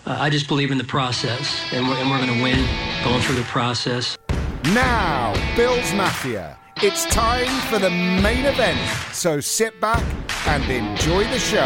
I just believe in the process, and we're going to win going through the process. Now, Bills Mafia, it's time for the main event. So sit back and enjoy the show.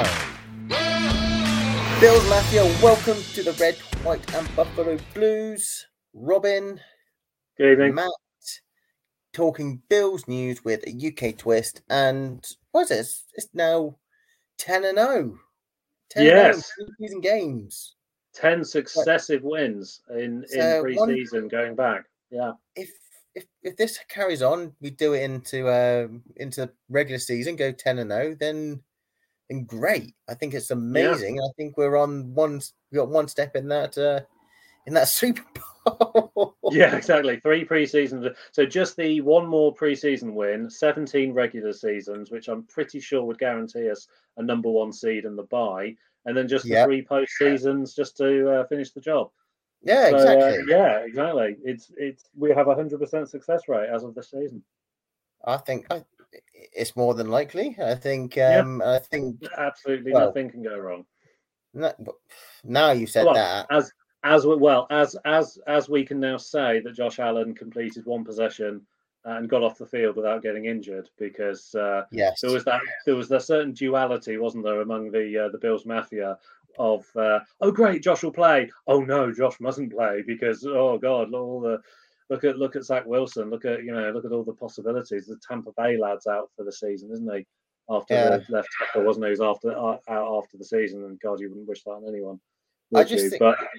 Bills Mafia, welcome to the Red, White and Buffalo Blues. Robin, good evening. Matt, talking Bills news with a UK twist. And what is it? It's now 10-0. 10-0 Yes. in season games. 10 successive wins in pre-season going back. Yeah. If this carries on, we do it into regular season, go 10-0, then great. I think it's amazing. Yeah. I think we got one step in that Super Bowl. Yeah, exactly. 3 pre-seasons. So just the one more pre-season win, 17 regular seasons, which I'm pretty sure would guarantee us a number 1 seed in the bye, and then just the 3 post-seasons just to finish the job. Yeah, so, exactly. Exactly. It's we have 100% success rate as of this season. I think it's more than likely. I think. I think absolutely nothing can go wrong. Now you said that. As we can now say that Josh Allen completed 1 possession and got off the field without getting injured, because there was that certain duality, wasn't there, among the Bills Mafia of great, Josh will play. Oh no, Josh mustn't play because oh god, look at Zach Wilson. Look at all the possibilities. The Tampa Bay lad's out for the season, isn't he? After the left tackle, wasn't he? He was out after the season, and God, you wouldn't wish that on anyone. I just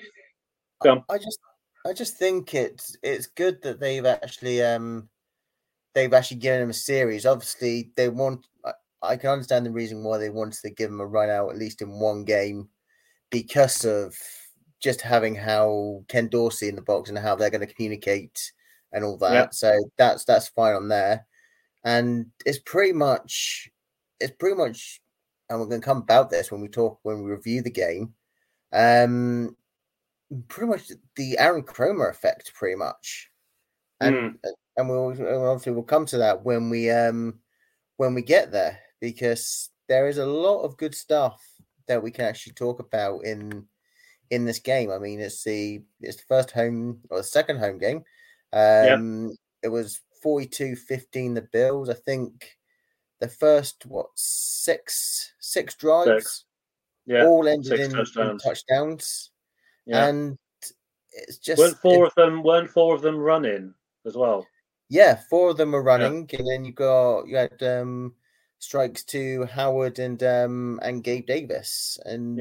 think it's good that they've actually given him a series. Obviously, they want. I can understand the reason why they wanted to give him a run out at least in one game, because of just having how Ken Dorsey in the box and how they're going to communicate and all that. Yep. So that's fine on there. And it's pretty much, and we're going to come about this when we review the game. Pretty much the Aaron Kromer effect, pretty much. And we'll come to that when we get there, because there is a lot of good stuff that we can actually talk about in this game. I mean, it's the first home or the second home game. It was 42-15 the Bills. I think the first six drives all ended in touchdowns. Yeah. And it's just weren't four of them running as well. Yeah, 4 of them were running, and then you had strikes to Howard and Gabe Davis, and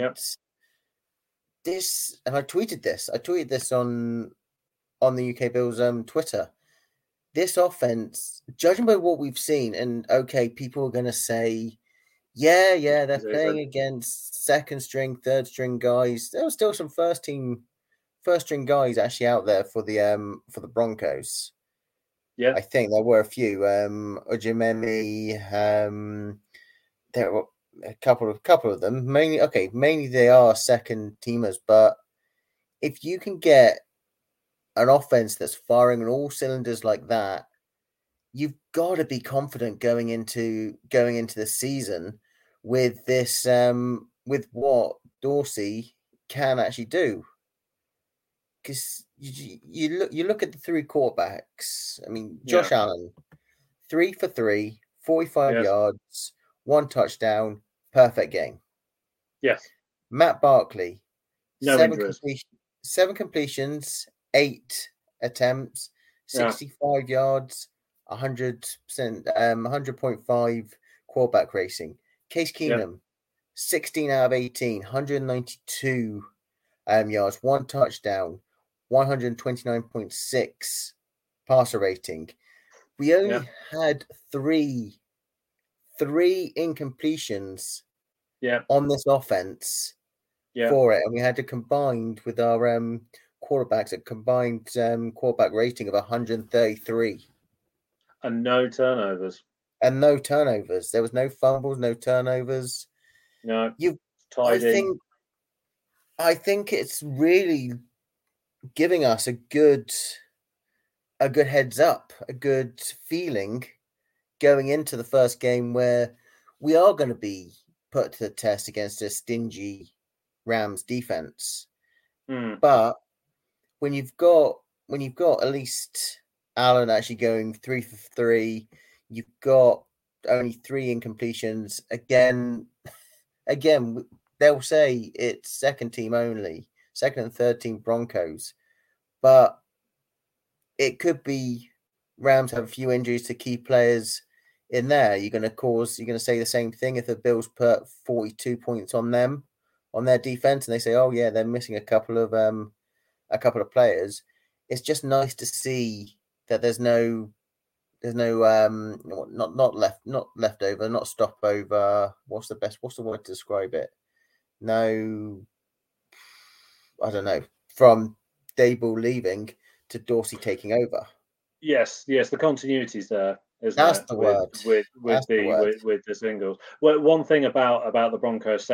this. And I tweeted this. I tweeted this on the UK Bills Twitter. This offense, judging by what we've seen, and okay, people are going to say, yeah, they're playing against second string, third string guys. There was still some first string guys actually out there for the Broncos. Yeah, I think there were a few. Ojimemi, there were a couple of them. Mainly they are second teamers, but if you can get an offense that's firing on all cylinders like that, you've got to be confident going into the season with this with what Dorsey can actually do. Because you look at the 3 quarterbacks. I mean, Josh Allen, 3 for 3, 45 yards, 1 touchdown, perfect game. Yes. Matt Barkley, no 7 completions, 8 attempts, 65 yards, 100%, 100.5 quarterback racing. Case Keenum, 16 out of 18, 192 yards, 1 touchdown, 129.6 passer rating. We only had three incompletions on this offense for it, and we had to combine with our quarterbacks at combined quarterback rating of 133. And no turnovers. There was no fumbles, no turnovers. No. I think it's really giving us a good heads up, a good feeling going into the first game, where we are going to be put to the test against a stingy Rams defense. But when you've got at least Allen actually going 3 for 3, you've got only 3 incompletions. Again, they'll say it's second team only, second and third team Broncos, but it could be Rams have a few injuries to key players in there. You're going to say the same thing if the Bills put 42 points on them, on their defense, and they say, oh yeah, they're missing a couple of players. It's just nice to see that there's no not leftover, not stopover. What's the word to describe it? No, I don't know. From Daboll leaving to Dorsey taking over. Yes, the continuity's there. That's the word. With the singles. Well, one thing about the Broncos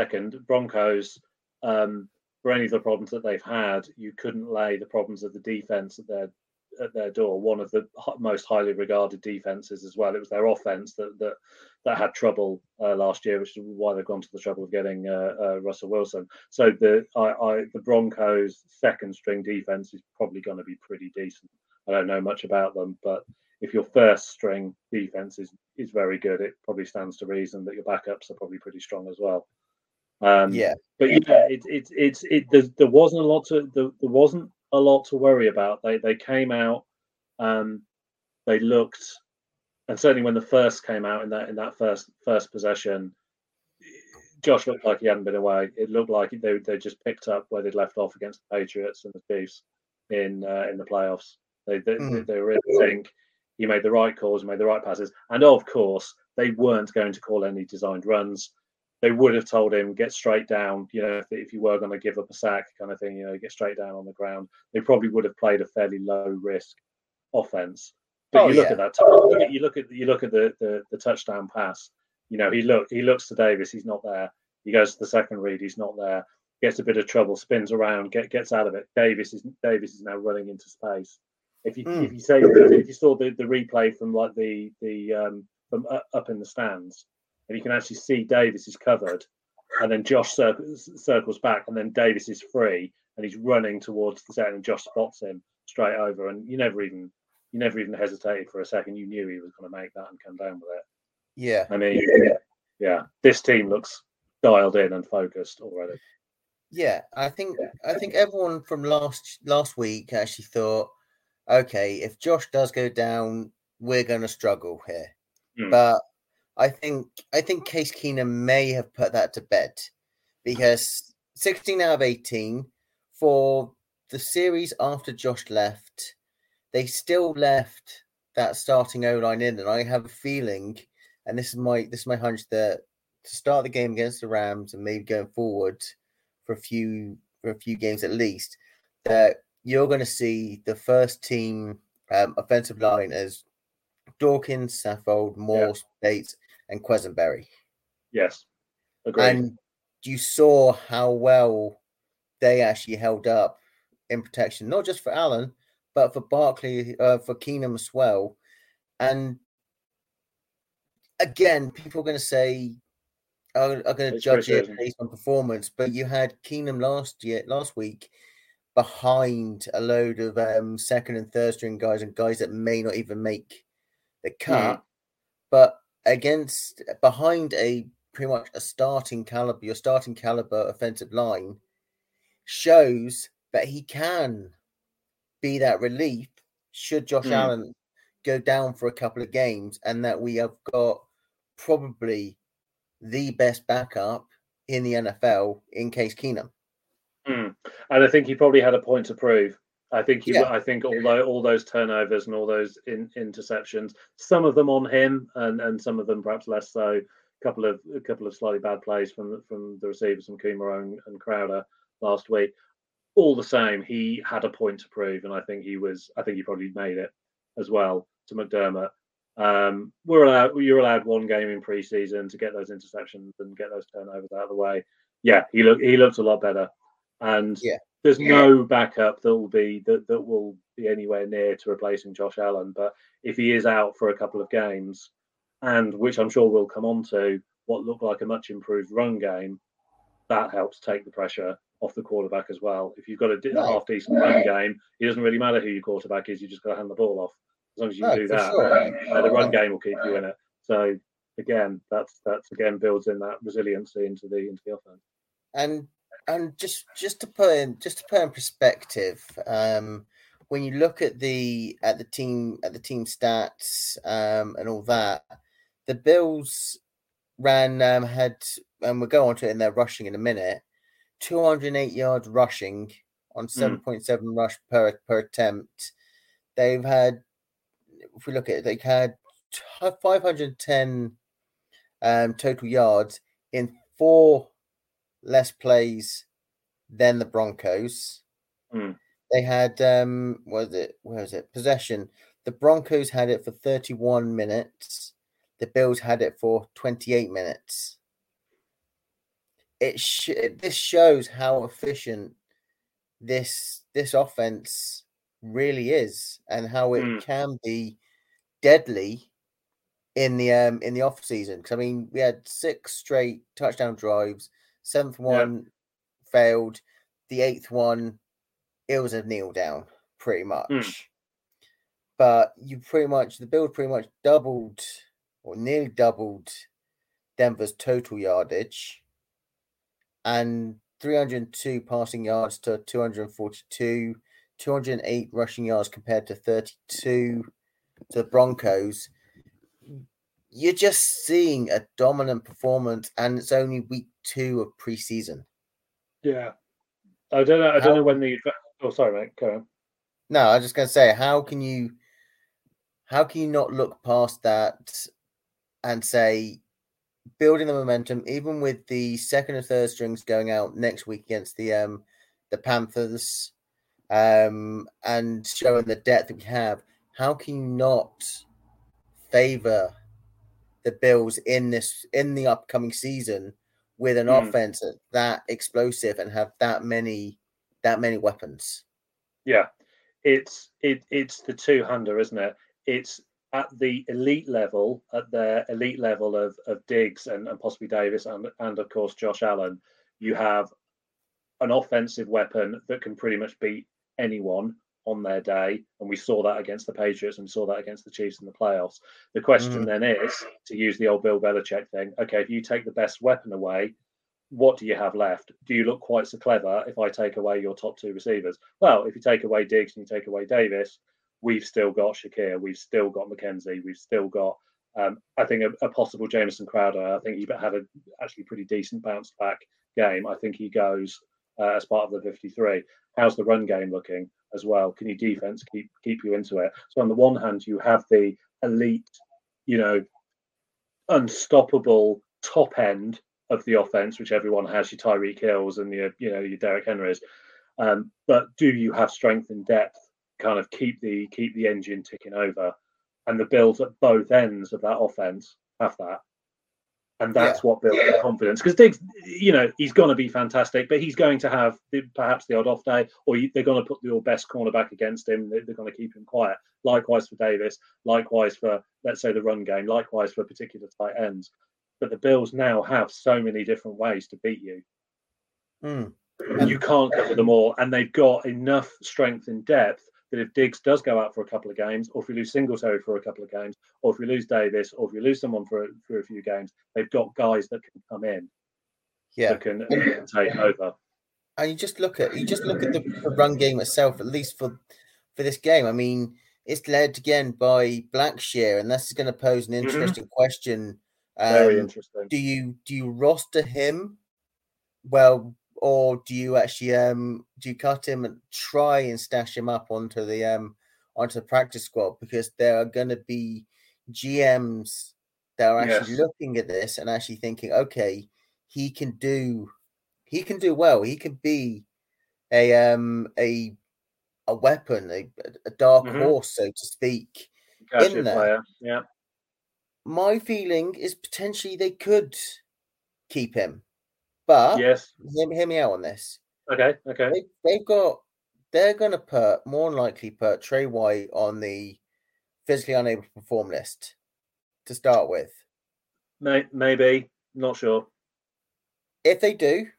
for any of the problems that they've had, you couldn't lay the problems of the defense at their door. One of the most highly regarded defenses as well. It was their offense that had trouble last year, which is why they've gone to the trouble of getting Russell Wilson. So the Broncos' second string defense is probably going to be pretty decent. I don't know much about them, but if your first string defense is very good, it probably stands to reason that your backups are probably pretty strong as well. But yeah, there wasn't a lot to worry about. They came out, they looked, and certainly when the first came out in that first possession, Josh looked like he hadn't been away. It looked like they just picked up where they'd left off against the Patriots and the Chiefs in the playoffs. They were in sync. He made the right calls, made the right passes, and of course they weren't going to call any designed runs. They would have told him, get straight down, if you were going to give up a sack kind of thing, get straight down on the ground. They probably would have played a fairly low risk offense. But look at that. You look at the touchdown pass. He looks to Davis, he's not there. He goes to the second read, he's not there. Gets a bit of trouble, spins around, gets out of it. Davis is now running into space. If you saw the replay from like the from up in the stands, and you can actually see Davis is covered, and then Josh circles back, and then Davis is free, and he's running towards the set, and Josh spots him straight over, and you never even hesitated for a second. You knew he was going to make that and come down with it. Yeah, I mean, this team looks dialed in and focused already. Yeah, I think everyone from last week actually thought, okay, if Josh does go down, we're going to struggle here. But I think Case Keenum may have put that to bed, because 16 out of 18 for the series after Josh left, they still left that starting O-line in, and I have a feeling, and this is my hunch, that to start the game against the Rams and maybe going forward for a few games at least, that you're going to see the first team offensive line as Dawkins, Saffold, Morse, Bates, and Quesenberry. Yes, agreed. And you saw how well they actually held up in protection, not just for Allen, but for Barkley, for Keenum as well. And again, people are going to say, are going to judge it based on performance, but you had Keenum last week behind a load of second and third string guys and guys that may not even make the cut, but behind a pretty much your starting caliber offensive line, shows that he can be that relief should Josh Allen go down for a couple of games, and that we have got probably the best backup in the NFL in Case Keenum. And I think he probably had a point to prove. I think all those turnovers and all those interceptions, some of them on him, and some of them perhaps less so. A couple of slightly bad plays from the receivers, from Kumar and Crowder last week. All the same, he had a point to prove, and I think he probably made it as well to McDermott. You're allowed one game in preseason to get those interceptions and get those turnovers out of the way. Yeah, he looked a lot better, and there's no backup that will be anywhere near to replacing Josh Allen. But if he is out for a couple of games, and which I'm sure we'll come on to, what looked like a much improved run game, that helps take the pressure off the quarterback as well. If you've got a half decent run game, it doesn't really matter who your quarterback is. You just got to hand the ball off. As long as you can do that, sure. The run game will keep you in it. So again, that's again builds in that resiliency into the offense. And just to put in perspective, when you look at the team stats and all that, the Bills had, and we'll go on to it in their rushing in a minute, 208 yards rushing on 7.7 rush per attempt. They've had, if we look at it, they had 510 total yards in 4 less plays than the Broncos. They had possession. The Broncos had it for 31 minutes. The Bills had it for 28 minutes. This shows how efficient this offense really is, and how it can be deadly in the off season. Because I mean, we had 6 straight touchdown drives. 7th one failed. The 8th one, it was a kneel down, pretty much. But the Bills pretty much doubled, or nearly doubled, Denver's total yardage, and 302 passing yards to 242, 208 rushing yards compared to 32 to the Broncos. You're just seeing a dominant performance, and it's only week 2 of preseason. Yeah, I don't know when the. Oh, sorry, mate. Go on. No, I was just going to say, how can you not look past that and say, building the momentum, even with the second and third strings going out next week against the Panthers, and showing the depth that we have, how can you not favor the Bills in the upcoming season with an offense that explosive and have that many weapons? Yeah, it's the two-hander, isn't it? It's at the elite level, of Diggs and possibly Davis and of course Josh Allen. You have an offensive weapon that can pretty much beat anyone on their day, and we saw that against the Patriots and saw that against the Chiefs in the playoffs. The question then is, to use the old Bill Belichick thing, okay, if you take the best weapon away, what do you have left? Do you look quite so clever if I take away your top 2 receivers? Well, if you take away Diggs and you take away Davis, we've still got Shakir, we've still got McKenzie, we've still got, I think, a possible Jamison Crowder. I think he had a actually pretty decent bounce back game. I think he goes as part of the 53. How's the run game looking as well? Can your defense keep you into it? So on the one hand, you have the elite, unstoppable top end of the offense, which everyone has, your Tyreek Hills and your Derrick Henrys. But do you have strength and depth? Kind of keep the engine ticking over, and the Bills at both ends of that offense have that, and that's what builds the confidence. Because Diggs, he's going to be fantastic, but he's going to have perhaps the odd off day, or they're going to put your best cornerback against him. They're going to keep him quiet. Likewise for Davis. Likewise for, let's say, the run game. Likewise for particular tight ends. But the Bills now have so many different ways to beat you. You can't cover them all, and they've got enough strength and depth that if Diggs does go out for a couple of games, or if we lose Singletary for a couple of games, or if we lose Davis, or if we lose someone for a few games, they've got guys that can come in, that can take over. And you just look at the run game itself, at least for this game. I mean, it's led again by Blackshear, and this is going to pose an interesting question. Very interesting. Do you roster him? Well. Or do you actually do you cut him and try and stash him up onto the practice squad? Because there are going to be GMs that are actually looking at this and actually thinking, okay, he can do well. He can be a weapon, a dark horse, so to speak. In there. Player. Yeah. My feeling is potentially they could keep him. But hear me out on this. Okay. They're going to more than likely put Trey White on the physically unable to perform list to start with. Maybe, not sure. If they do,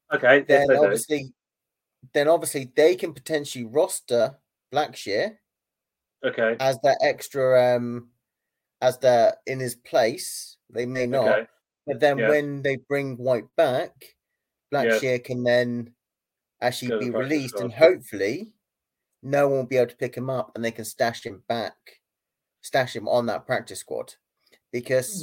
Okay. then obviously they can potentially roster Blackshear. Okay. As that extra, as that in his place. They may not. Okay. But then when they bring White back, Blackshear can then actually be released, and hopefully no one will be able to pick him up, and they can stash him on that practice squad. Because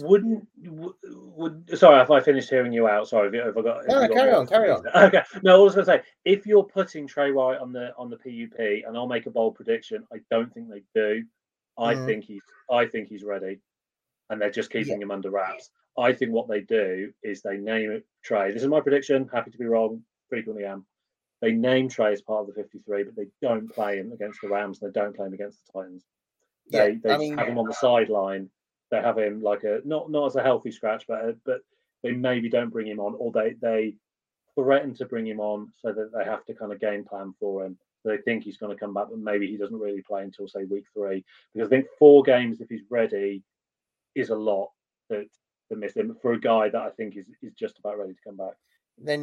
sorry if I finished hearing you out. Sorry if I got. No, carry on. Okay. No, I was going to say, if you're putting Trey White on the PUP, and I'll make a bold prediction, I don't think they do. I think he's ready, and they're just keeping him under wraps. I think what they do is they name it Trey. This is my prediction. Happy to be wrong. Frequently am. They name Trey as part of the 53, but they don't play him against the Rams. They don't play him against the Titans. They have him on the sideline. They have him like not as a healthy scratch, but they maybe don't bring him on, or they threaten to bring him on so that they have to kind of game plan for him. So they think he's going to come back, but maybe he doesn't really play until say week 3. Because I think 4 games, if he's ready, is a lot to miss him for a guy that I think is just about ready to come back. Then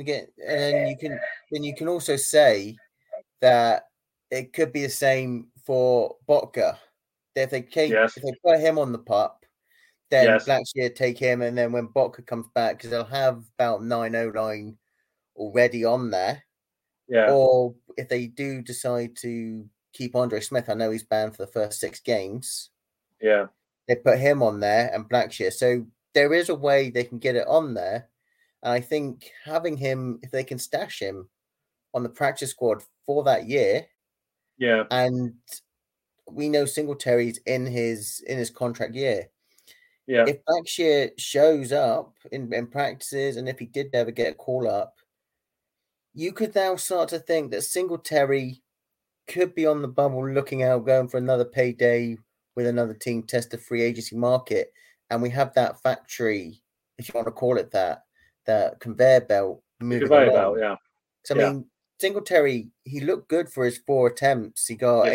you can also say that it could be the same for Botka. If they put him on the pup, then Blackshear take him, and then when Botka comes back, because they'll have about 9 O-line already on there. Yeah. Or if they do decide to keep Andre Smith, I know he's banned for the first 6 games. Yeah. They put him on there and Blackshear. So there is a way they can get it on there. And I think having him, if they can stash him on the practice squad for that year. Yeah. And we know Singletary's in his contract year. Yeah. If Blackshear shows up in practices, and if he did ever get a call up, you could now start to think that Singletary could be on the bubble, looking out, going for another payday with another team, test the free agency market, and we have that factory, if you want to call it that conveyor belt moving along. Yeah. So I mean, Singletary, he looked good for his 4 attempts. He got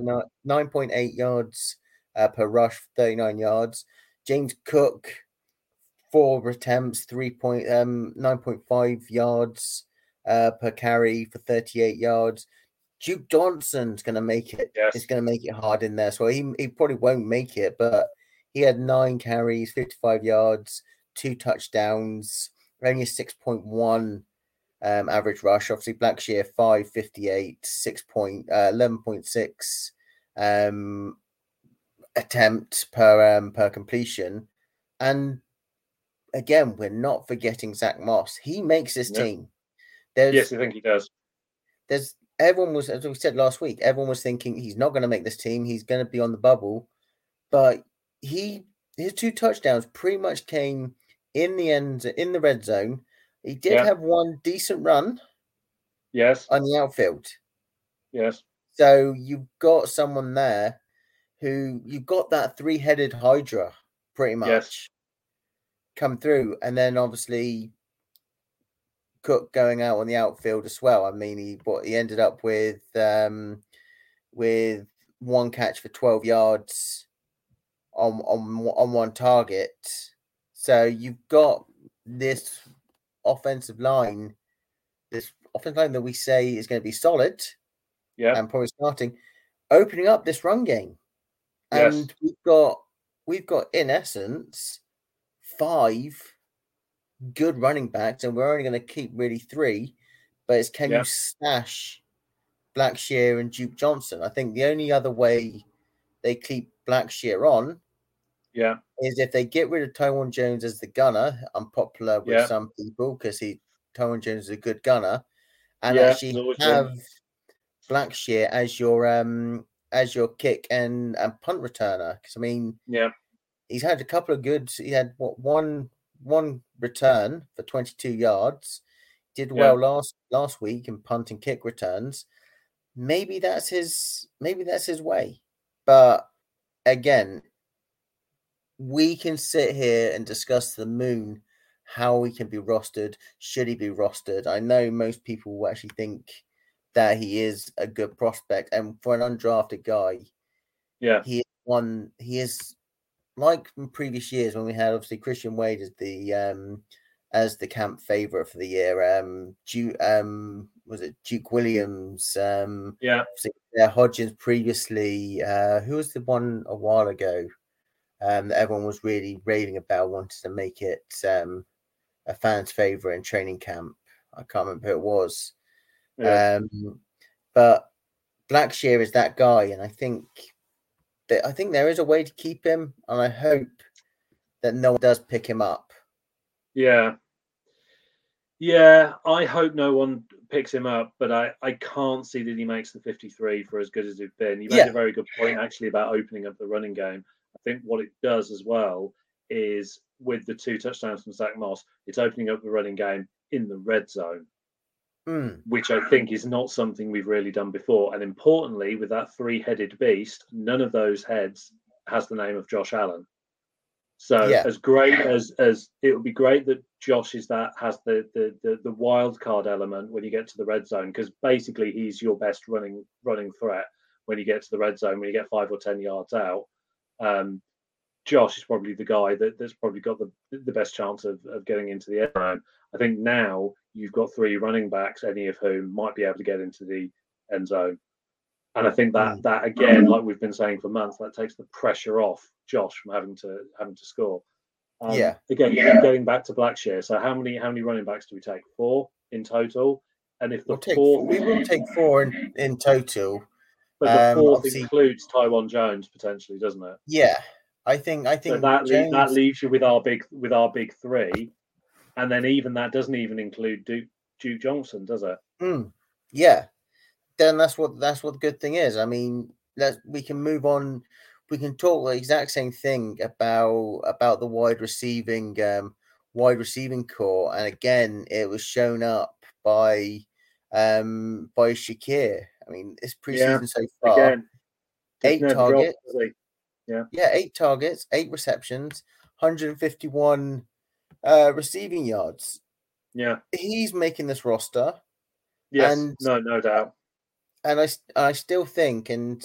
9.8 yards per rush, 39 yards. James Cook, 4 attempts, 9.5 yards per carry for 38 yards. Duke Johnson's going to make it. Yes. He's going to make it hard in there. So he probably won't make it, but he had 9 carries, 55 yards, 2 touchdowns, only a 6.1 average rush. Obviously, Blackshear 5.58, 11.6 attempt per completion. And again, we're not forgetting Zach Moss. He makes this team. Yes, I think he does. Everyone was, as we said last week, everyone was thinking he's not going to make this team. He's going to be on the bubble. But his 2 touchdowns pretty much came in the red zone. He did have 1 decent run. Yes. On the outfield. Yes. So you've got someone there who you've got that 3-headed Hydra pretty much come through. And then obviously Cook going out on the outfield as well. I mean, he ended up with 1 catch for 12 yards on 1 target. So you've got this offensive line that we say is going to be solid, and probably starting, opening up this run game. And we've got in essence 5 good running backs, and we're only going to keep really 3. But it's can you stash Blackshear and Duke Johnson? I think the only other way they keep Blackshear on is if they get rid of Tywan Jones as the gunner. Unpopular with some people because Tywan Jones is a good gunner, and actually have Blackshear as your kick and punt returner. Because I mean, he's had a couple of good. He had one return for 22 yards. Did well last week in punt and kick returns. Maybe that's his way. But again, we can sit here and discuss the moon how he can be rostered. Should he be rostered? I know most people will actually think that he is a good prospect, and for an undrafted guy, he is like in previous years when we had obviously Christian Wade as the as the camp favourite for the year. Was it Duke Williams? Hodgins previously. Who was the one a while ago that everyone was really raving about, wanted to make it a fan's favourite in training camp? I can't remember who it was. Yeah. But Blackshear is that guy, and I think there is a way to keep him, and I hope that no one does pick him up. Yeah, I hope no one picks him up, but I can't see that he makes the 53 for as good as it's been. You made a very good point, actually, about opening up the running game. I think what it does as well is, with the 2 touchdowns from Zach Moss, it's opening up the running game in the red zone, which I think is not something we've really done before. And importantly, with that 3-headed beast, none of those heads has the name of Josh Allen. So as great as it would be great that Josh has the wild card element when you get to the red zone, because basically he's your best running threat when you get to the red zone, when you get 5 or 10 yards out. Josh is probably the guy that's probably got the best chance of getting into the end zone. I think now you've got 3 running backs, any of whom might be able to get into the end zone. And I think that again, like we've been saying for months, that takes the pressure off Josh from having to score. Again, getting back to Blackshear. So how many running backs do we take? 4 in total. And if we will take 4 in total. But the 4th includes Taiwan Jones potentially, doesn't it? Yeah, I think so that leaves you with our big 3, and then even that doesn't even include Duke Johnson, does it? Yeah. Then that's what the good thing is. I mean, we can move on. We can talk the exact same thing about the wide receiving core, and again, it was shown up by Shakir. I mean, this preseason so far, again, 8 targets. 8 targets, 8 receptions, 151 receiving yards. Yeah, he's making this roster. Yes, no doubt. And I still think, and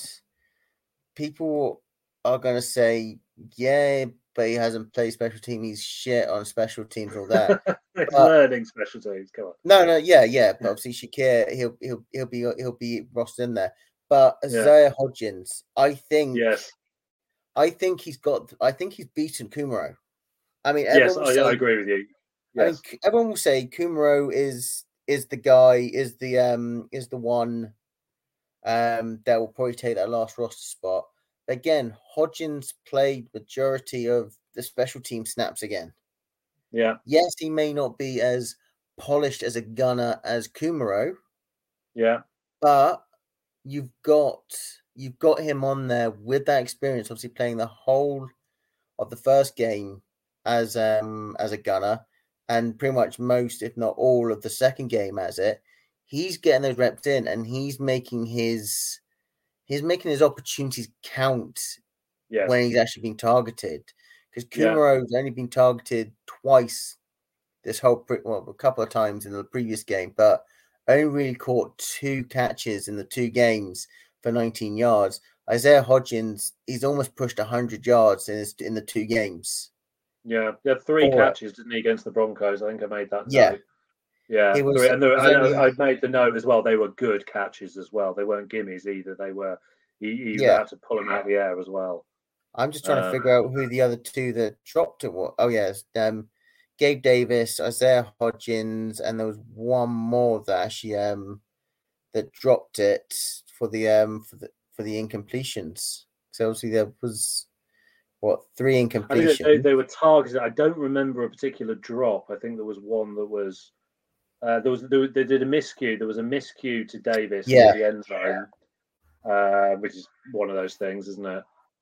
people are going to say, yeah, but he hasn't played special team. He's shit on special teams, all that. He's learning special teams. Come on. No, yeah. But obviously, Shakir, he'll be rostered in there. But Isaiah Hodgins, I think he's beaten Kumaro. I mean, yes, I agree with you. Yes. I mean, everyone will say Kumaro is the guy, is the one that will probably take that last roster spot. But again, Hodgins played majority of the special team snaps again. Yeah. Yes, he may not be as polished as a gunner as Kumaro. Yeah. But you've got him on there with that experience, obviously playing the whole of the first game as a gunner, and pretty much most, if not all, of the second game as it. He's getting those reps in, and he's making his opportunities count when he's actually being targeted. Because Kumaro's only been targeted twice this whole a couple of times in the previous game, but only really caught 2 catches in the 2 games for 19 yards. Isaiah Hodgins, he's almost pushed 100 yards in the 2 games. Yeah, he had 3 catches, didn't he, against the Broncos? I think I made that note. Yeah. I made the note as well. They were good catches as well. They weren't gimmies either. They were. He had to pull them out of the air as well. I'm just trying to figure out who the other 2 that dropped it were. Oh yes, Gabe Davis, Isaiah Hodgins, and there was one more that actually that dropped it for the incompletions. So obviously there was 3 incompletions. I think they were targeted. I don't remember a particular drop. I think there was one that was. They did a miscue. There was a miscue to Davis in the end zone, which is one of those things, isn't it?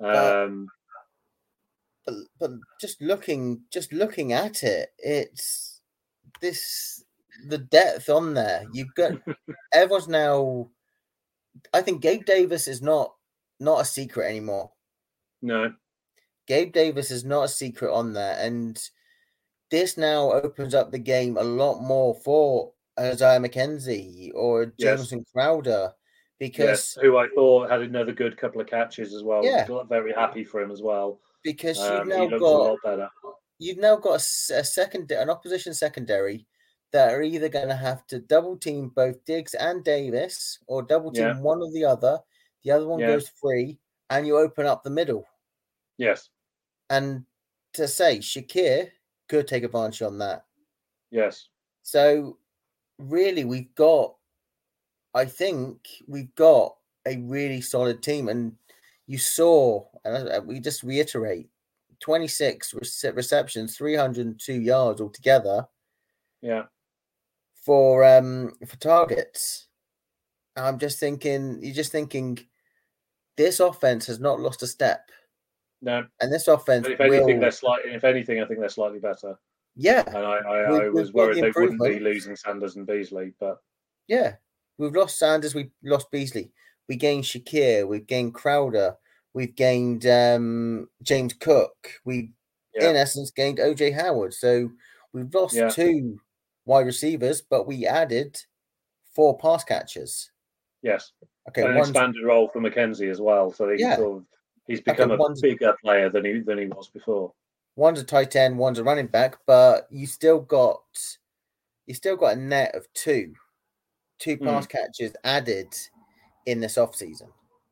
But just looking at it, it's the depth on there. You've got everyone's now. I think Gabe Davis is not a secret anymore. No, Gabe Davis is not a secret on there, and this now opens up the game a lot more for Isaiah McKenzie or Jameson Crowder, because who I thought had another good couple of catches as well. Yeah, very happy for him as well. Because you've now got a lot better. you've now got an opposition secondary that are either going to have to double team both Diggs and Davis, or double team one or the other. The other one goes free, and you open up the middle. Yes. And to say Shakir could take advantage on that. Yes. So really, I think we've got a really solid team. And you saw, and we just reiterate, 26 receptions, 302 yards altogether. Yeah. For targets. You're just thinking this offense has not lost a step. No. And this offense, if anything, I think they're slightly better. Yeah. And I was worried they wouldn't be losing Sanders and Beasley, but yeah. We've lost Sanders, we lost Beasley. We gained Shakir, we've gained Crowder, we've gained James Cook. We in essence gained OJ Howard. So we've lost 2 wide receivers, but we added 4 pass catchers. Yes. Okay. And an expanded role for McKenzie as well. So he's become a bigger player than he was before. One's a tight end, one's a running back, but you still got a net of 2 pass catchers added in this offseason.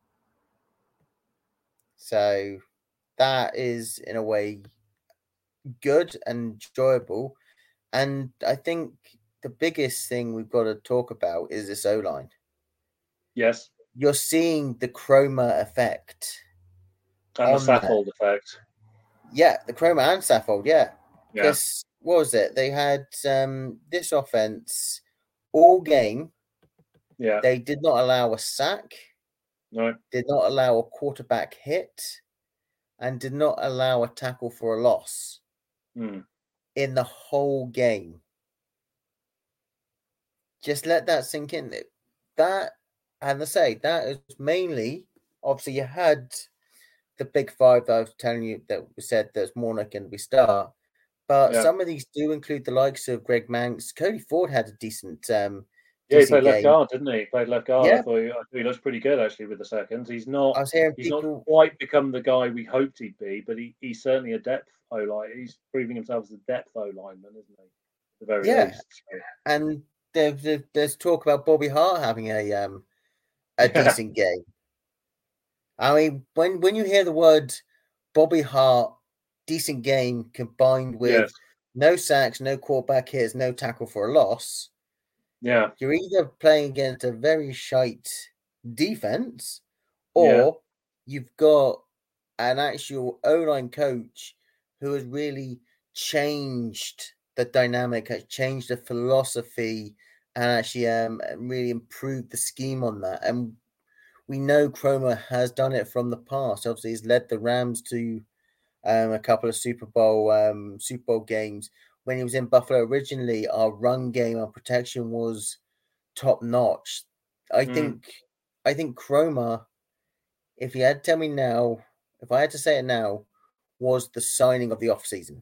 So that is in a way good and enjoyable. And I think the biggest thing we've got to talk about is this O-line. Yes. You're seeing the Chroma effect. And the Saffold effect. Yeah, the Chroma and Saffold, yeah. Because, what was it? They had this offense all game. Yeah. They did not allow a sack. No. Did not allow a quarterback hit. And did not allow a tackle for a loss. In the whole game. Just let that sink in. That is mainly, obviously, you had the big 5 that I was telling you that we said there's Mornick and we start. But some of these do include the likes of Greg Manx. Cody Ford had a decent he played left guard, didn't he? He played left guard. Yeah. I thought he looks pretty good actually with the seconds. He's not not quite become the guy we hoped he'd be, but he's certainly a depth O-line. He's proving himself as a depth O-lineman, isn't he? At the very least. So. And there's talk about Bobby Hart having a decent game. I mean, when you hear the word Bobby Hart, decent game combined with no sacks, no quarterback hits, no tackle for a loss. Yeah. You're either playing against a very shite defense or you've got an actual O-line coach who has really changed the dynamic, has changed the philosophy, and actually really improved the scheme on that. And we know Chroma has done it from the past. Obviously, he's led the Rams to a couple of Super Bowl games. When he was in Buffalo originally, our run game, our protection was top notch. I think Chroma, if you had to tell me now, if I had to say it now, was the signing of the offseason.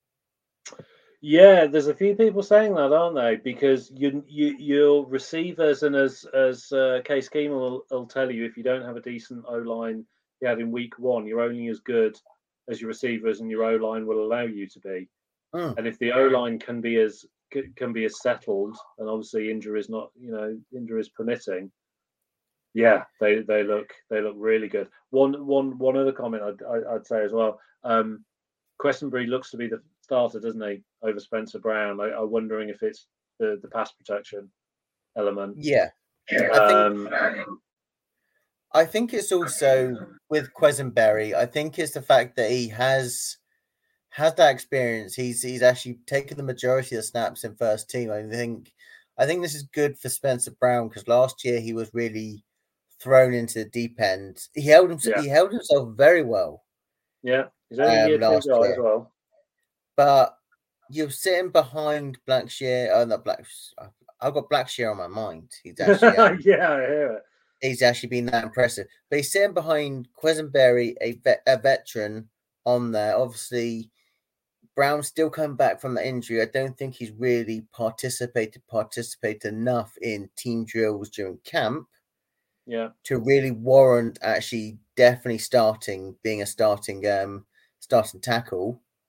Yeah, there's a few people saying that, aren't they? Because your receivers, and as Case Keenum will tell you, if you don't have a decent O-line you had in week 1, you're only as good as your receivers and your O-line will allow you to be. And if the O-line can be as settled, and obviously injury is permitting, they look really good. One other comment I'd say as well. Questenberry looks to be the starter, doesn't he, over Spencer Brown? I'm wondering if it's the pass protection element. Yeah. I think it's also with Questenberry. I think it's the fact that he has that experience. He's actually taken the majority of the snaps in first team. I think this is good for Spencer Brown because last year he was really thrown into the deep end. He held himself very well. Yeah, he's only year 2 guy as well. But you're sitting behind Blackshear. Not Black. I've got Blackshear on my mind. He's actually I hear it. He's actually been that impressive. But he's sitting behind Questenberry, a veteran on there. Obviously, Brown's still coming back from the injury. I don't think he's really participated enough in team drills during camp. Yeah. To really warrant actually definitely being a starting tackle.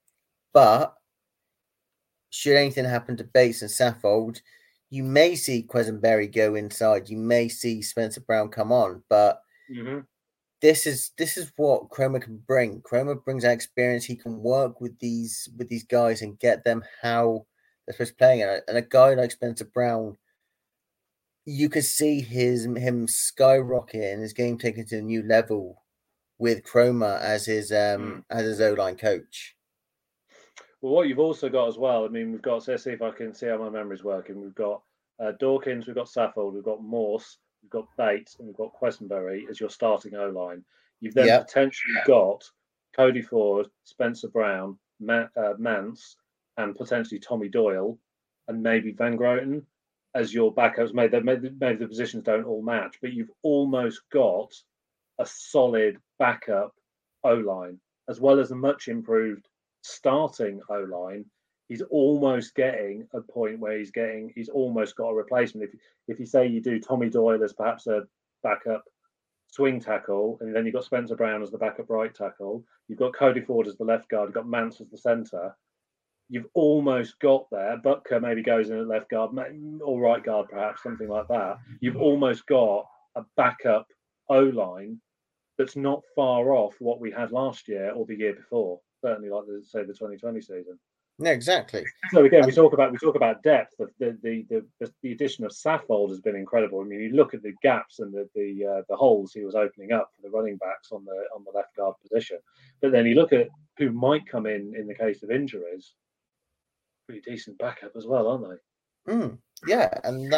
But should anything happen to Bates and Saffold, you may see Quesenberry go inside. You may see Spencer Brown come on. But this is what Cromer can bring. Cromer brings that experience. He can work with these guys and get them how they're supposed to play. And a guy like Spencer Brown, you could see him skyrocket and his game taken to a new level with Cromer as his O-line coach. Well, what you've also got as well, I mean, we've got, so let's see if I can see how my memory's working. We've got Dawkins, we've got Saffold, we've got Morse, we've got Bates, and we've got Quesenberry as your starting O-line. You've then potentially got Cody Ford, Spencer Brown, Mance, and potentially Tommy Doyle, and maybe Van Groten as your backups. Maybe the positions don't all match, but you've almost got a solid backup O-line, as well as a much improved starting O-line. He's almost getting a point where he's almost got a replacement. If you say you do Tommy Doyle as perhaps a backup swing tackle, and then you've got Spencer Brown as the backup right tackle, you've got Cody Ford as the left guard, you've got Mance as the centre, you've almost got there. Butker maybe goes in at left guard or right guard, perhaps, something like that. You've almost got a backup O-line that's not far off what we had last year or the year before. Certainly, like the 2020 season. Yeah, exactly. So again, we talk about depth. The addition of Saffold has been incredible. I mean, you look at the gaps and the holes he was opening up for the running backs on the left guard position. But then you look at who might come in the case of injuries. Pretty decent backup as well, aren't they? Yeah,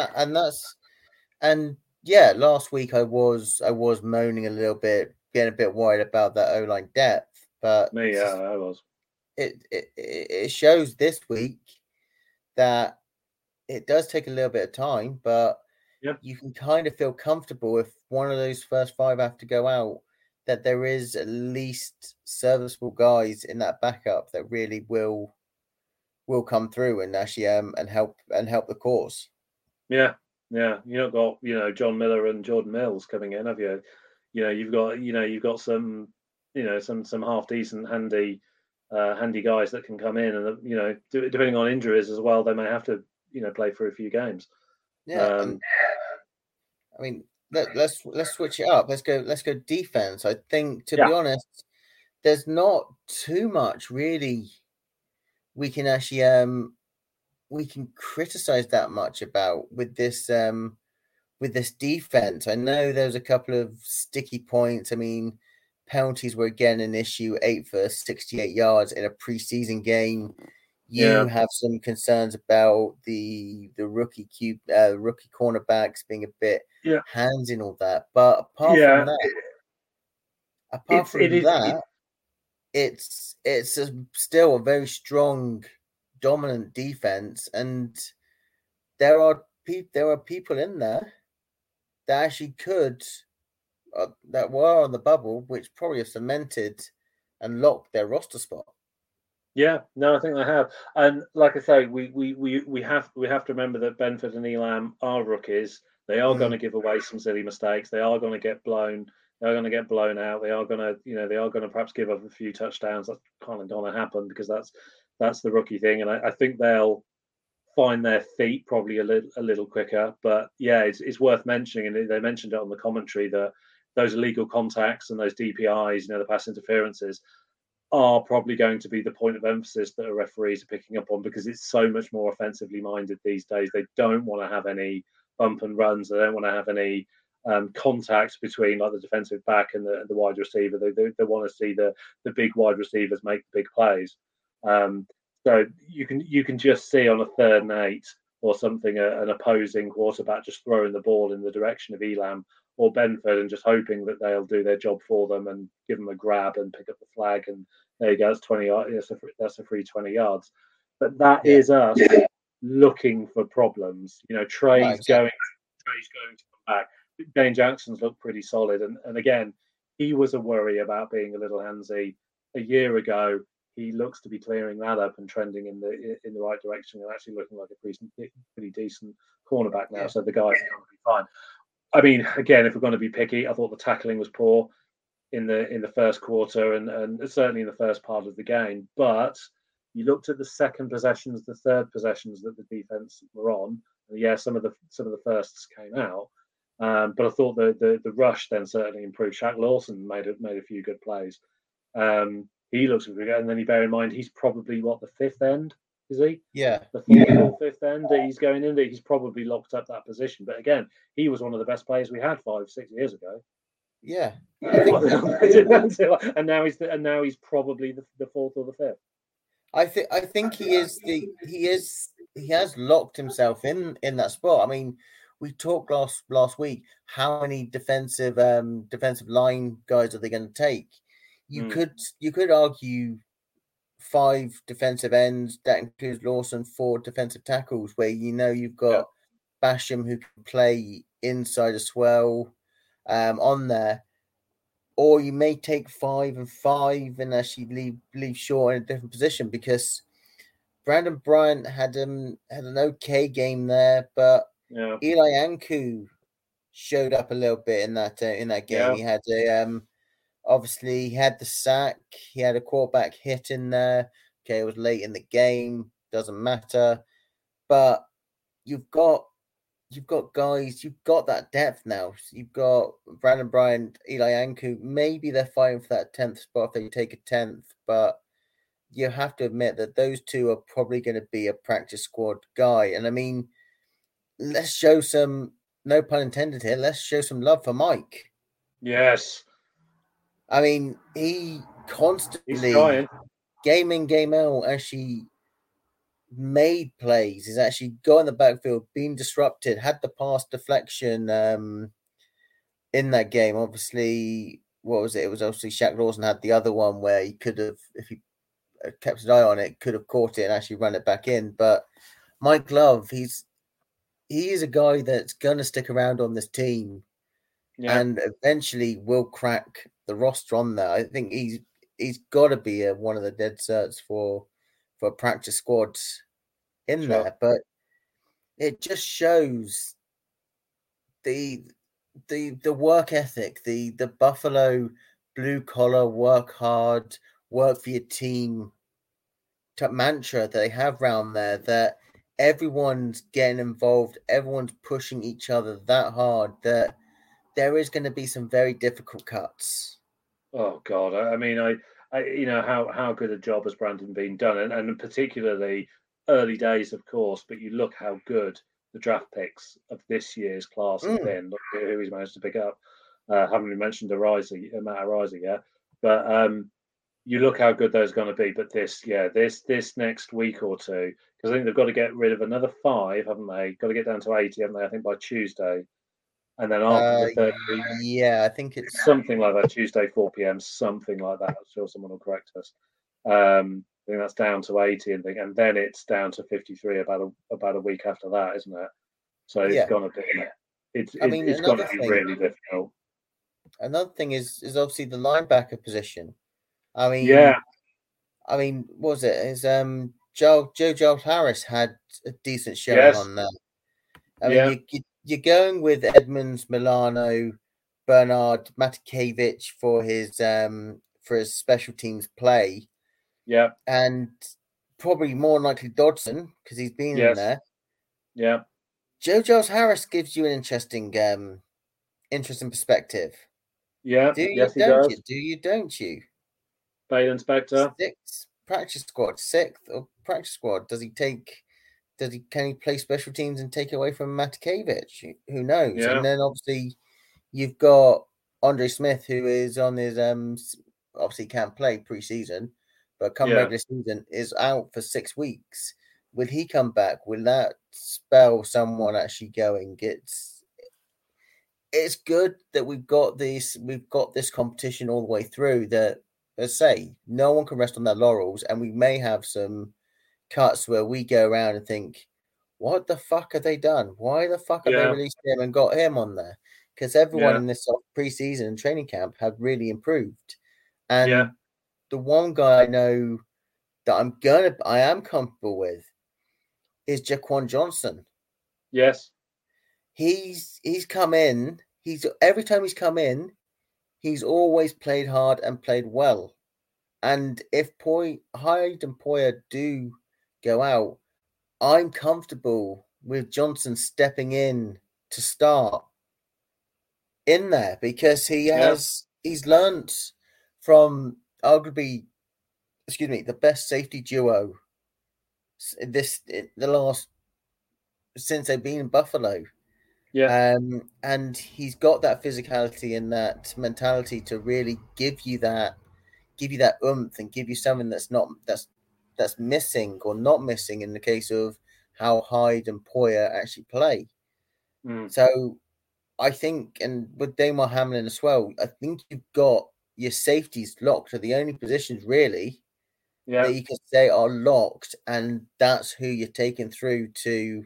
last week I was moaning a little bit, getting a bit worried about that O-line depth. But I was. It shows this week that it does take a little bit of time, but you can kind of feel comfortable if one of those first 5 have to go out, that there is at least serviceable guys in that backup that really will come through and actually and help the cause. Yeah. You've got John Miller and Jordan Mills coming in, have you? You've got some some half decent handy guys that can come in, and depending on injuries as well, they may have to play for a few games. I mean, let's switch it up. Let's go defense. I think, to be honest, there's not too much really we can actually we can criticize that much about with this defense. I know there's a couple of sticky points. I mean, penalties were again an issue, 8 for 68 yards in a preseason game. You have some concerns about the rookie cornerbacks being a bit hands in all that. But apart from that, it's still a very strong, dominant defense, and there are people in there that actually could. That were on the bubble, which probably have cemented and locked their roster spot. Yeah, no, I think they have, and like I say, we have to remember that Benford and Elam are rookies. They are going to give away some silly mistakes. They are going to get blown. They are going to get blown out. They are going to perhaps give up a few touchdowns. That's kind of going to happen because that's the rookie thing, and I think they'll find their feet probably a little quicker. But yeah, it's worth mentioning, and they mentioned it on the commentary, that those illegal contacts and those DPIs, the pass interferences, are probably going to be the point of emphasis that referees are picking up on, because it's so much more offensively minded these days. They don't want to have any bump and runs. They don't want to have any contact between like the defensive back and the wide receiver. They want to see the big wide receivers make the big plays. So you can just see on a 3rd and 8 or something an opposing quarterback just throwing the ball in the direction of Elam or Benford and just hoping that they'll do their job for them and give them a grab and pick up the flag, and there you go, it's 20 yards. That's a free 20 yards. But that is us looking for problems. Trey's going to come back. Dane Jackson's looked pretty solid, and again, he was a worry about being a little handsy a year ago. He looks to be clearing that up and trending in the right direction and actually looking like a pretty decent cornerback now. So the guy's going to be fine. I mean, again, if we're going to be picky, I thought the tackling was poor in the first quarter and certainly in the first part of the game. But You looked at the second possessions, the third possessions that the defense were on. And yeah, some of the firsts came out, but I thought the rush then certainly improved. Shaq Lawson made a few good plays. He looks really good, and then you bear in mind he's probably the fifth end, is he? Yeah, the fourth or fifth end that he's going in. That he's probably locked up that position. But again, he was one of the best players we had 5-6 years ago. Yeah, and now he's probably the fourth or the fifth. I think he has locked himself in that spot. I mean, we talked last week how many defensive line guys are they going to take? You could argue 5 defensive ends, that includes Lawson, 4 defensive tackles, where you've got Basham who can play inside as well on there. Or you may take 5 and 5 and actually leave Shaw in a different position, because Brandon Bryant had an okay game there, but Eli Ankou showed up a little bit in that game. Yeah. He had obviously he had the sack, he had a quarterback hit in there. Okay, it was late in the game, doesn't matter, but you've got guys, you've got that depth now. You've got Brandon Bryant, Eli Ankou. Maybe they're fighting for that 10th spot if they take a 10th, but you have to admit that those two are probably going to be a practice squad guy. And I mean, let's show some, no pun intended here, let's show some love for Mike. Yes. I mean, he constantly, game in, game out, actually made plays. He's actually got in the backfield, been disrupted, had the pass deflection in that game. Obviously, what was it? It was obviously Shaq Lawson had the other one where he could have, if he kept his eye on it, could have caught it and actually run it back in. But Mike Love, he is a guy that's going to stick around on this team and eventually will crack the roster on there. I think he's got to be one of the dead certs for practice squads in there, but it just shows the work ethic, the Buffalo blue collar, work hard, work for your team mantra that they have around there, that everyone's getting involved, everyone's pushing each other that hard that there is going to be some very difficult cuts. Oh God. I mean, I how good a job has Brandon been done, and particularly early days, of course. But you look how good the draft picks of this year's class have been. Look at who he's managed to pick up. Haven't even mentioned Matt Araiza yet, but you look how good those are going to be. But this next week or two, because I think they've got to get rid of another 5, haven't they? Got to get down to 80, haven't they? I think by Tuesday. And then after the third week, I think it's something like that. Tuesday, 4 p.m., something like that. I'm sure someone will correct us. I think that's down to 80, and then it's down to 53 about a week after that, isn't it? So it's going to be it's going to be really difficult. Another thing is obviously the linebacker position. I mean, what was it? Is Joe Giles Harris had a decent showing on there. I mean, you're going with Edmonds, Milano, Bernard, Matakevich for his special teams play. Yeah. And probably more likely Dodson, because he's been in there. Yeah. Joe Giles Harris gives you an interesting perspective. Yeah. Do you, don't you? Baylon Spector. 6th practice squad, 6th or practice squad. Can he play special teams and take it away from Matakevich? Who knows? Yeah. And then obviously you've got Andre Smith, who is on his obviously can't play preseason, but come regular season is out for 6 weeks. Will he come back? Will that spell someone actually going? It's good that we've got this competition all the way through. That, let's say, no one can rest on their laurels, and we may have some cuts where we go around and think, what the fuck have they done? Why the fuck have they released him and got him on there? Because everyone in this preseason and training camp have really improved. And the one guy I know that I am comfortable with is Jaquan Johnson. Yes. He's come in. Every time he's come in, he's always played hard and played well. And if Hyde and Poyer do go out, I'm comfortable with Johnson stepping in to start in there because he's learnt from arguably, the best safety duo since they've been in Buffalo. Yeah. And he's got that physicality and that mentality to really give you that oomph and give you something that's missing or not missing in the case of how Hyde and Poyer actually play. So I think, and with Damar Hamlin as well, I think you've got your safeties locked are the only positions really that you can say are locked, and that's who you're taking through to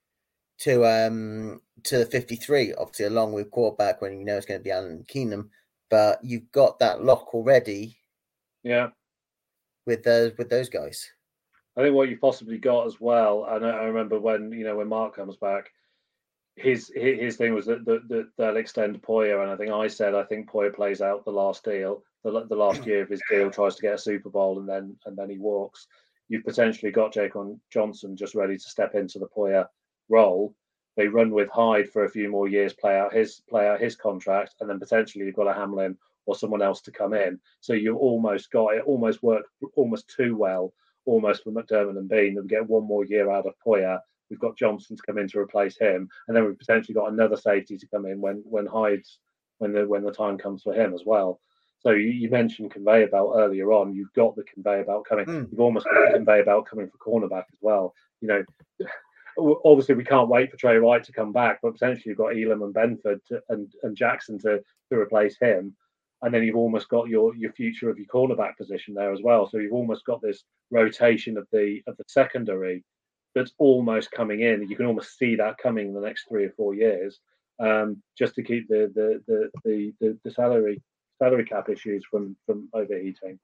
the 53, obviously along with quarterback when you know it's going to be Alan Keenum, but you've got that lock already. Yeah, with those guys. I think what you've possibly got as well, and I remember when Mark comes back, his thing was that they'll extend Poyer, and I think Poyer plays out the last deal, the last year of his deal, tries to get a Super Bowl, and then he walks. You've potentially got Jaquan Johnson just ready to step into the Poyer role. They run with Hyde for a few more years, play out his contract, and then potentially you've got a Hamlin or someone else to come in. So you almost got it, almost worked almost too well, almost for McDermott and Bean, that we get one more year out of Poyer. We've got Johnson to come in to replace him, and then we've potentially got another safety to come in when Hyde's when the time comes for him as well. So you mentioned conveyor belt earlier on. You've got the conveyor belt coming. You've almost got the conveyor belt coming for cornerback as well. Obviously we can't wait for Trey Wright to come back, but potentially you've got Elam and Benford and Jackson to replace him, and then you've almost got your future of your cornerback position there as well. So you've almost got this rotation of the secondary that's almost coming in. You can almost see that coming in the next 3 or 4 years, just to keep the salary cap issues from overheating.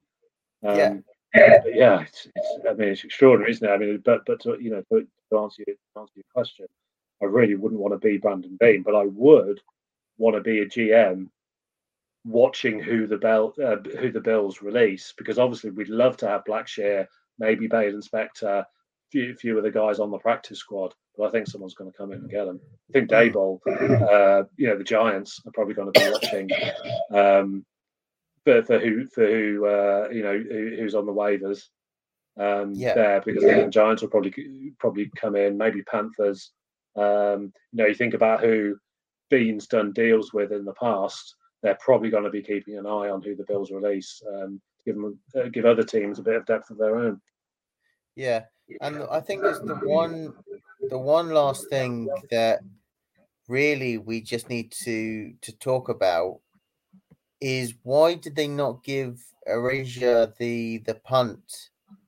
It's extraordinary, isn't it? But to answer your question, I really wouldn't want to be Brandon Beane, but I would want to be a GM watching who the Bills release, because obviously we'd love to have Blackshear, maybe Baden Spector, few of the guys on the practice squad, but I think someone's going to come in and get them. I think Daboll, the Giants are probably going to be watching. For who's on the waivers there, because the Giants will probably come in, maybe Panthers. You think about who Beane's done deals with in the past, they're probably going to be keeping an eye on who the Bills release, give other teams a bit of depth of their own. Yeah, and I think it's the one last thing that really we just need to talk about is why did they not give Erasure the punt?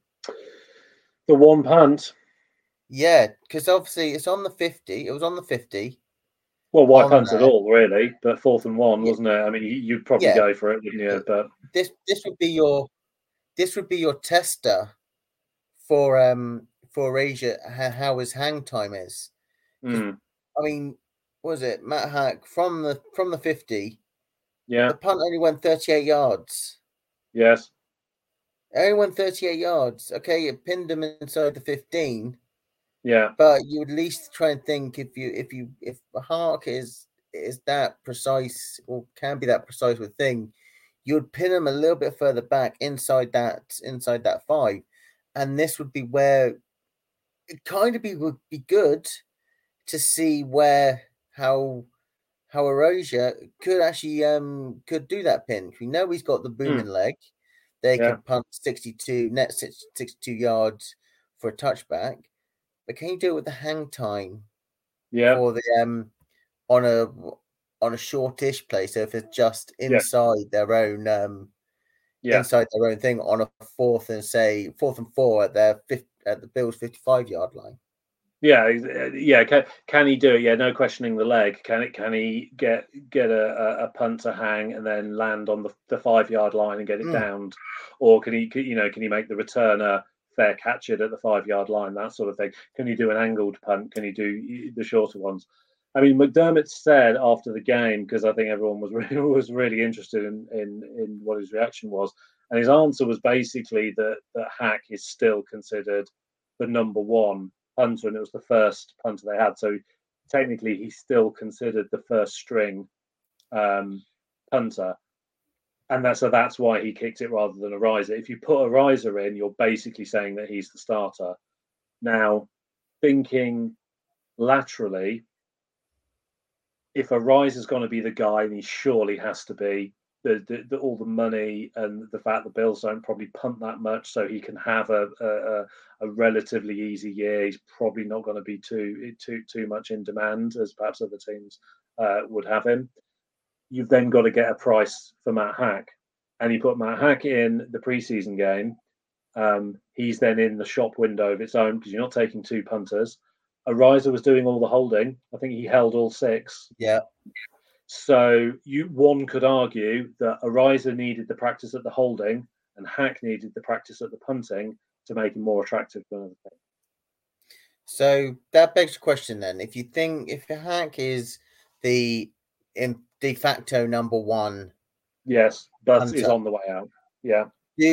The one punt? Yeah, because obviously it's on the 50. It was on the 50. Well, why punt at all, really? But 4th and 1, wasn't it? I mean, you'd probably go for it, wouldn't you? But this would be your tester for Erasure, how his hang time is. I mean, what was it, Matt Hack from the 50? Yeah. The punt only went 38 yards. Yes. It only went 38 yards. Okay, it pinned him inside the 15. Yeah. But you would at least try and think if Hark is that precise or can be that precise with thing, you would pin him a little bit further back inside that 5. And this would be where it kind of would be good to see how Erasure could actually could do that pin. We know he's got the booming leg. They can punt 62 yards for a touchback. But can you do it with the hang time? Yeah. For the on a shortish play, so if it's just inside their own inside their own thing on a 4th and 4 at the Bills 55-yard line. Yeah. Can he do it? Yeah, no questioning the leg. Can he get a punt to hang and then land on the 5-yard line and get it downed, or can he make the returner fair catch it at the 5-yard line, that sort of thing? Can he do an angled punt? Can he do the shorter ones? I mean, McDermott said after the game, because I think everyone was really interested in what his reaction was, and his answer was basically that Hack is still considered the number one punter, and it was the first punter they had. So technically, he's still considered the first string punter, and that's why he kicked it rather than Ariza. If you put Ariza in, you're basically saying that he's the starter. Now, thinking laterally, if Ariza's going to be the guy, and he surely has to be, all the money and the fact the Bills don't probably punt that much, so he can have a relatively easy year. He's probably not going to be too much in demand as perhaps other teams would have him. You've then got to get a price for Matt Hack, and you put Matt Hack in the preseason game. He's then in the shop window of its own because you're not taking two punters. Ariza was doing all the holding. I think he held all six. Yeah. So one could argue that Ariza needed the practice at the holding and Hack needed the practice at the punting to make him more attractive than other things. So that begs the question then. If Hack is the de facto number one. Yes, but is on the way out. Yeah. Do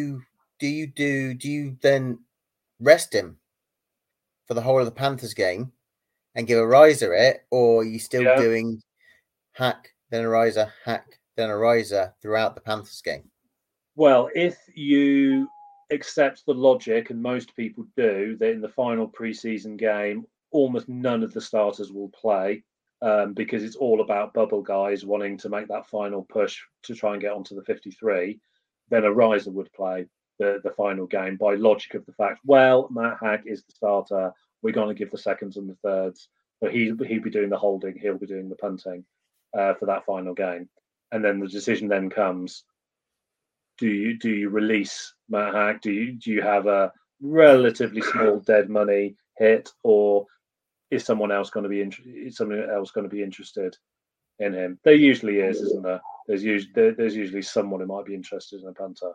you then rest him for the whole of the Panthers game and give Ariza it, or are you still doing Hack, then Ariza, Hack, then Ariza throughout the Panthers game? Well, if you accept the logic, and most people do, that in the final preseason game, almost none of the starters will play because it's all about bubble guys wanting to make that final push to try and get onto the 53, then Ariza would play the final game by logic of the fact, well, Matt Hack is the starter. We're going to give the seconds and the thirds. But he'd be doing the holding. He'll be doing the punting for that final game. And then the decision then comes, do you release Matt Hack? Do you have a relatively small dead money hit, or is someone else going to be interested in him? There usually is, isn't there? There's usually someone who might be interested in a punter.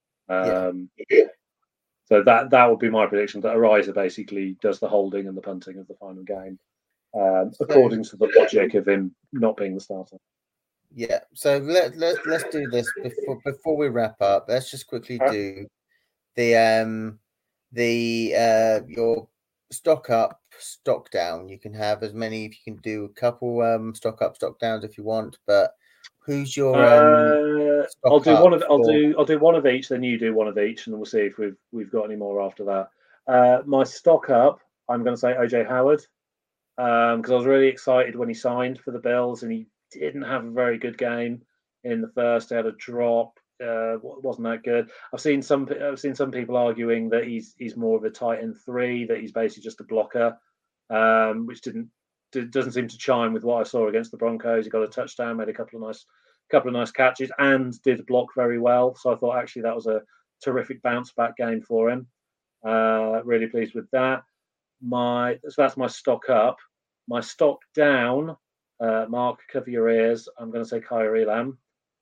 So that would be my prediction, that Ariza basically does the holding and the punting of the final game, according to the logic of him not being the starter. Yeah. So let's do this before we wrap up. Let's just quickly do the your stock up, stock down. You can have as many. If you can do a couple stock up, stock downs if you want, but who's your? I'll do one of each. Then you do one of each, and we'll see if we've got any more after that. My stock up, I'm going to say OJ Howard, because I was really excited when he signed for the Bills, and he didn't have a very good game in the first. He had a drop, wasn't that good. I've seen some people arguing that he's more of a tight end 3, that he's basically just a blocker, which doesn't seem to chime with what I saw against the Broncos. He got a touchdown, made a couple of nice catches, and did block very well. So I thought actually that was a terrific bounce back game for him. Really pleased with that. So that's my stock up. My stock down, Mark, cover your ears. I'm going to say Kaiir Elam.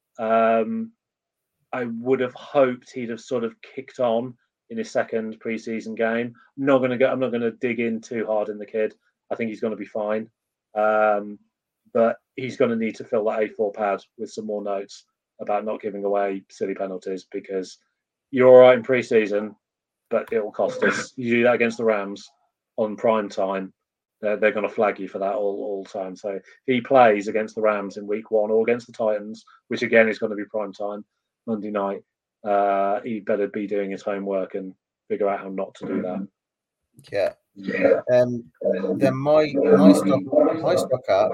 I would have hoped he'd have sort of kicked on in his second preseason game. I'm not going to dig in too hard in the kid. I think he's going to be fine. But he's going to need to fill that A4 pad with some more notes about not giving away silly penalties, because you're all right in preseason, but it will cost us. You do that against the Rams on prime time, they're going to flag you for that all time. So if he plays against the Rams in week 1 or against the Titans, which again is going to be prime time, Monday night, he better be doing his homework and figure out how not to do that. Yeah. Then my stock up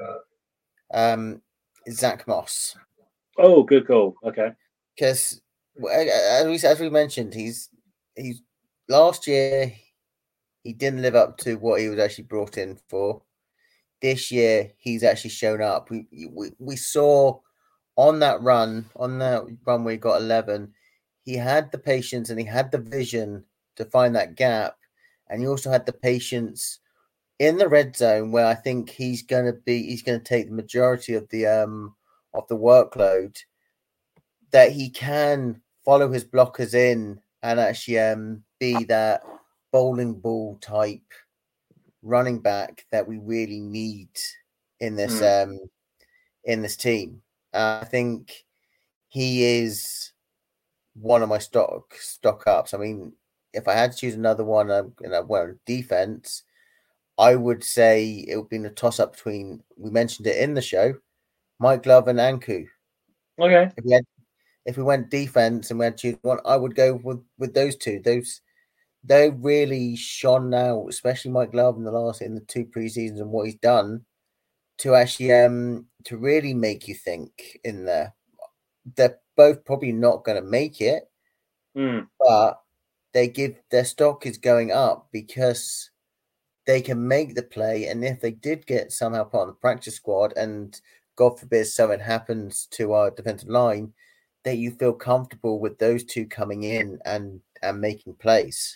is Zach Moss. Oh, good call. Okay. Because as we mentioned, he's last year he didn't live up to what he was actually brought in for. This year he's actually shown up. We saw on that run where he got 11, he had the patience and he had the vision to find that gap. And he also had the patience in the red zone, where I think he's going to take the majority of the workload, that he can follow his blockers in and actually be that bowling ball type running back that we really need in this team. I think he is one of my stock ups. I mean, if I had to choose another one, defense, I would say it would be a toss up between, we mentioned it in the show, Mike Glove and Ankou. Okay. If we went defense and we had to choose one, I would go with those two. They really shone out, especially Mike Glove in the 2 preseasons and what he's done to actually to really make you think in there. They're both probably not going to make it, but their stock is going up because they can make the play, and if they did get somehow part of the practice squad, and God forbid something happens to our defensive line, that you feel comfortable with those two coming in and making plays.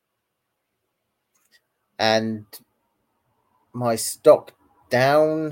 And my stock down,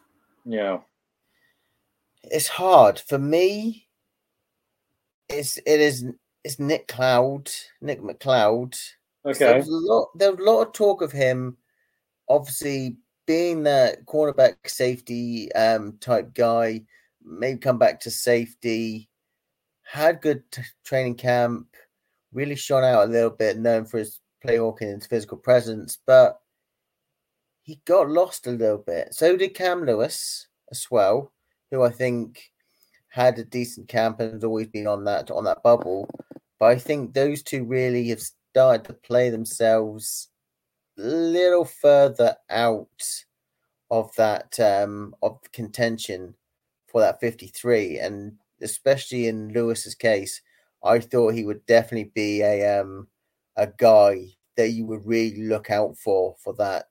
it's hard for me. It's Nick McLeod. Okay. So there was a lot of talk of him, obviously being the cornerback safety type guy, maybe come back to safety, had good training camp, really shone out a little bit, known for his playhawking and his physical presence, but he got lost a little bit. So did Cam Lewis as well, who I think had a decent camp and has always been on that bubble. But I think those two really have started to play themselves a little further out of that of contention for that 53, and especially in Lewis's case, I thought he would definitely be a guy that you would really look out for that.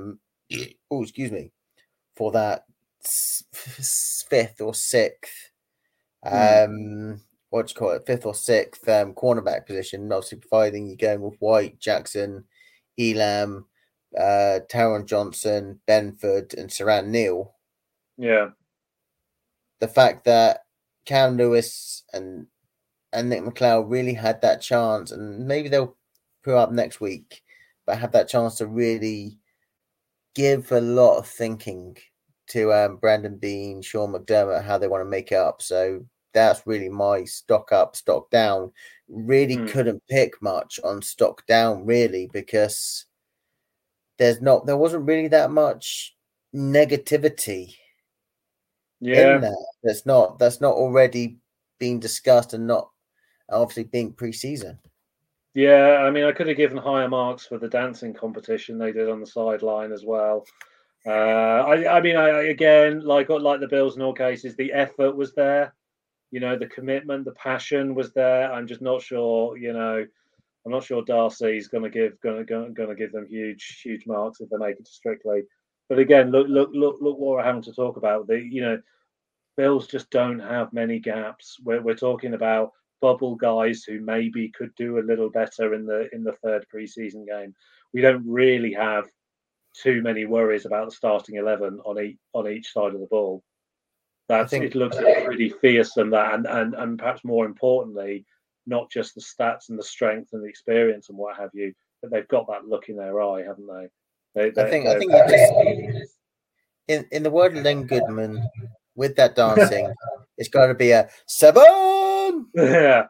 For that 5th or 6th. What do you call it? 5th or 6th cornerback position. Obviously, providing you're going with White, Jackson, Elam, Taron Johnson, Benford, and Saran Neal. Yeah. The fact that Cam Lewis and Nick McLeod really had that chance, and maybe they'll put up next week, but have that chance to really give a lot of thinking to Brandon Beane, Sean McDermott, how they want to make it up. So that's really my stock up, stock down. Really couldn't pick much on stock down, really, because there wasn't really that much negativity in that. That's not already being discussed and not obviously being preseason. Yeah, I mean, I could have given higher marks for the dancing competition they did on the sideline as well. I mean, again, like the Bills in all cases, the effort was there. The commitment, the passion was there. I'm just not sure. I'm not sure Darcy's going to give them huge marks if they make it to Strictly. But again, look what we're having to talk about. Bills just don't have many gaps. We're talking about bubble guys who maybe could do a little better in the 3rd preseason game. We don't really have too many worries about the starting 11 on each side of the ball. It looks pretty fearsome, that, and perhaps more importantly, not just the stats and the strength and the experience and what have you, but they've got that look in their eye, haven't they? I think you just, in the word of Len Goodman, with that dancing, it's got to be a 7. Yeah.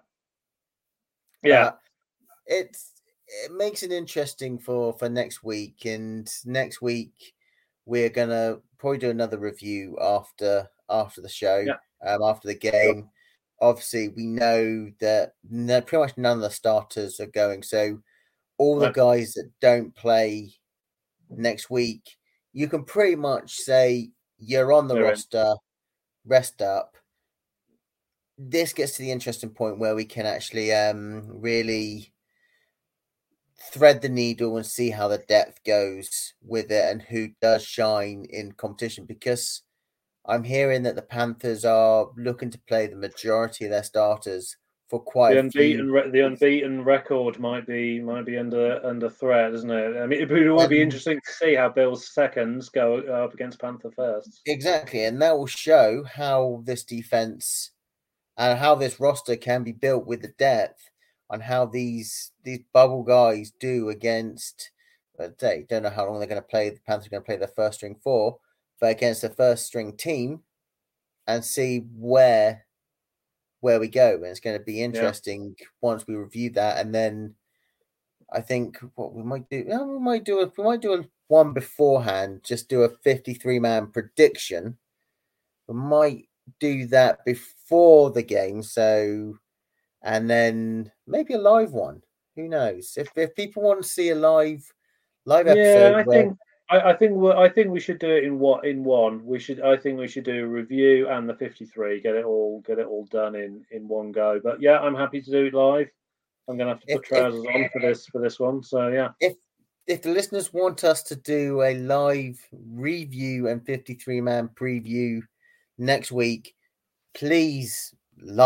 It makes it interesting for next week, and next week we're gonna probably do another review after the show, after the game. Obviously, we know that pretty much none of the starters are going, so all the guys that don't play next week, you can pretty much say you're on the roster. Rest up. This gets to the interesting point where we can actually really thread the needle and see how the depth goes with it and who does shine in competition, because I'm hearing that the Panthers are looking to play the majority of their starters for quite the unbeaten record might be under threat, isn't it? I mean, it would be interesting to see how Bill's seconds go up against Panther firsts. Exactly, and that will show how this defense and how this roster can be built with the depth, on how these bubble guys do against They don't know how long they're going to play. The Panthers are going to play their first string for, but against the first string team, and see where we go. And it's going to be interesting once we review that. And then I think what we might do, we might do a one beforehand, just do a 53-man prediction. We might do that before the game. So, and then maybe a live one. Who knows? If people want to see a live episode, I think we should do it in one. I think we should do a review and the 53. Get it all done in one go. But yeah, I'm happy to do it live. I'm gonna have to put trousers on for this one. So yeah. If the listeners want us to do a live review and 53-man preview next week, please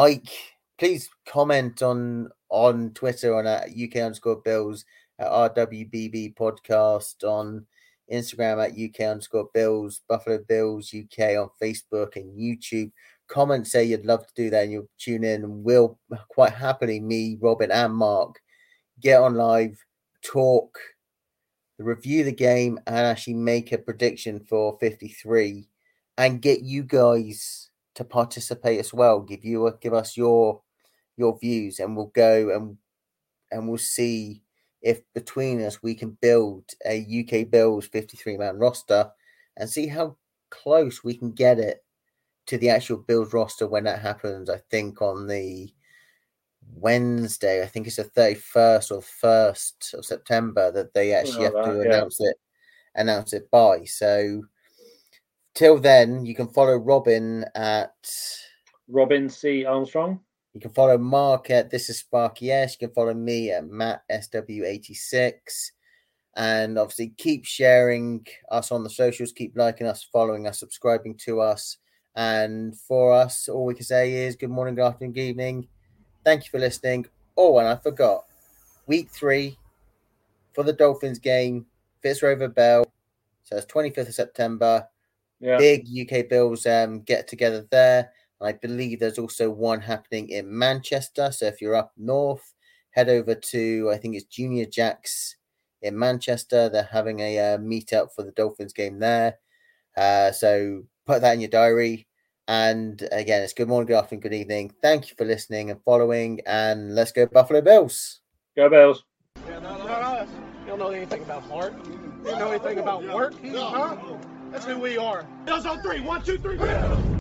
comment on Twitter on at UK_Bills, at RWBB podcast, on Instagram at UK_Bills, Buffalo Bills UK on Facebook and YouTube. Comment, say you'd love to do that, and you'll tune in, and we'll quite happily, me, Robin, and Mark, get on live, talk, review the game, and actually make a prediction for 53, and get you guys to participate as well. Give us your views, and we'll go and we'll see if between us we can build a UK Bills 53-man roster and see how close we can get it to the actual Bills roster when that happens. I think on the Wednesday, I think it's the 31st or 1st of September that they actually have to announce it by. So till then, you can follow Robin at Robin C. Armstrong. You can follow Mark at This Is Sparky S. You can follow me at Matt SW86. And obviously keep sharing us on the socials, keep liking us, following us, subscribing to us. And for us, all we can say is good morning, good afternoon, good evening. Thank you for listening. Oh, and I forgot, week 3 for the Dolphins game, Fitzrover Bell. So it's 25th of September. Yeah. Big UK Bills get together there. I believe there's also one happening in Manchester. So if you're up north, head over to, I think it's Junior Jacks in Manchester. They're having a meetup for the Dolphins game there. So put that in your diary. And again, it's good morning, good afternoon, good evening. Thank you for listening and following. And let's go Buffalo Bills. Go Bills. Yeah, not us. You don't know anything about heart. You don't know anything about work. Huh? That's who we are. Bills on 3. 1, 2, 3.